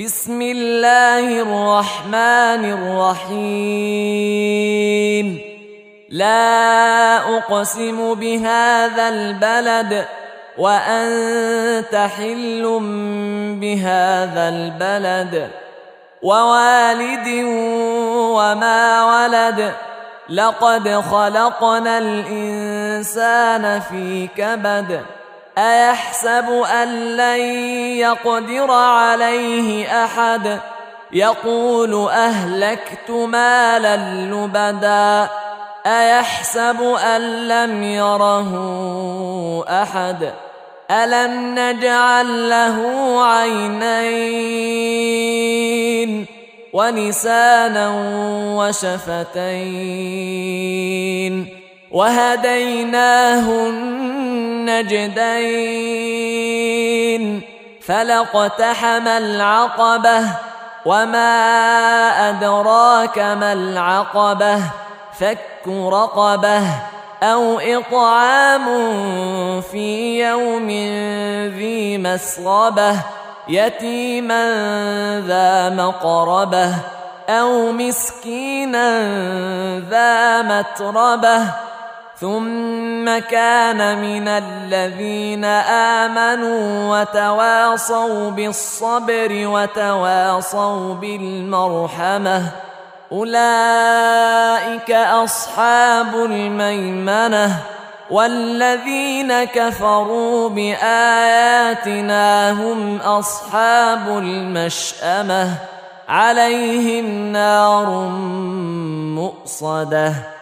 بسم الله الرحمن الرحيم. لا أقسم بهذا البلد وأنت حل بهذا البلد ووالد وما ولد لقد خلقنا الإنسان في كبد أيحسب أن لن يقدر عليه أحد يقول أهلكت مالا لبدا أيحسب أن لم يره أحد ألم نجعل له عينين ولسانا وشفتين وهديناه النجدين فلاقتحم العقبة وما أدراك ما العقبة فك رقبة أو إطعام في يوم ذي مسغبة يتيما ذا مقربة أو مسكينا ذا متربة ثم كان من الذين آمنوا وتواصوا بالصبر وتواصوا بالمرحمة أولئك أصحاب الميمنة والذين كفروا بآياتنا هم أصحاب المشأمة عليهم نار مؤصدة